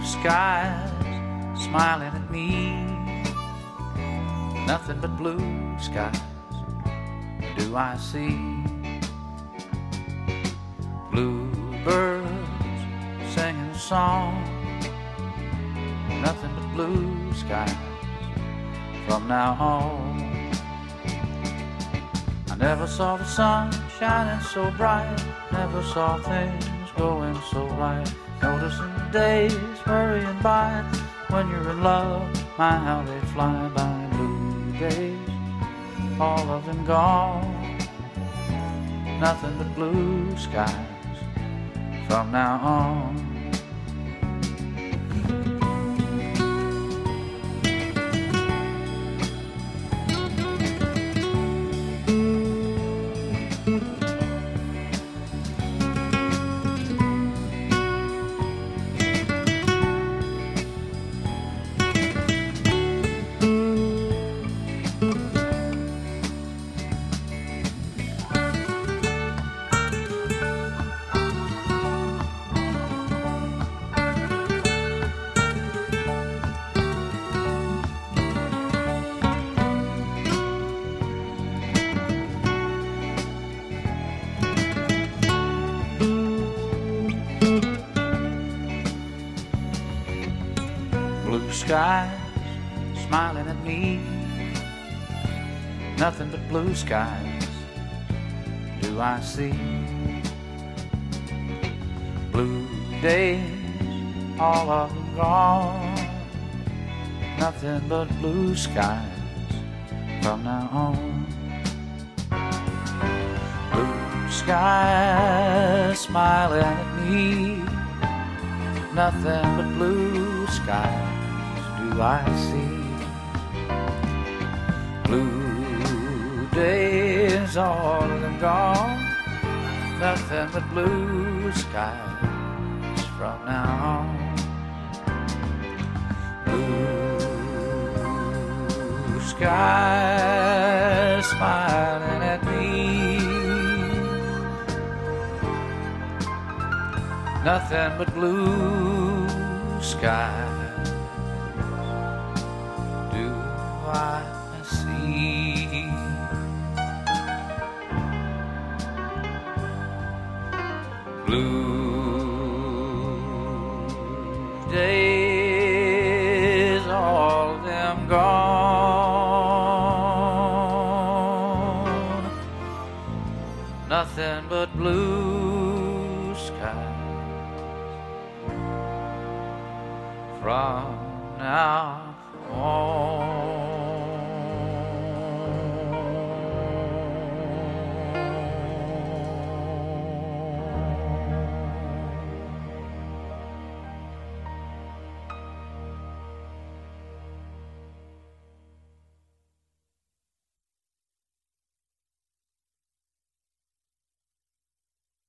skies smiling at me, nothing but blue skies do I see. Bluebirds singing a song, nothing but blue skies from now on. I never saw the sun shining so bright, never saw things going so right, noticing the days hurrying by. When you're in love, my how they fly by. Blue days, all of them gone, nothing but blue skies from now on. Blue skies smiling at me, nothing but blue skies do I see. Blue days, all of them gone, nothing but blue skies from now on. Blue skies smiling at me, nothing but blue skies do I see. Blue days, all of them gone, nothing but blue skies from now on. Blue skies smiling at me, nothing but blue skies do I see. Blue days, all of them gone, nothing but blue skies from now on.